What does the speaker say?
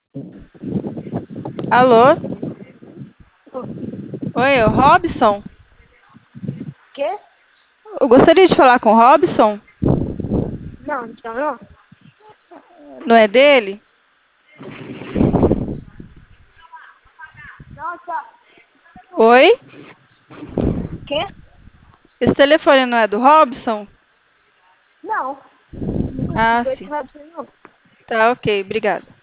Alô? Oi, é o Robson? Quê? Eu gostaria de falar com o Robson. Não, então não. Não é dele? Nossa. Oi? Quê? Esse telefone não é do Robson? Não. Nunca Ah, tive esse sim. raciocínio, não. Tá, ok, obrigada.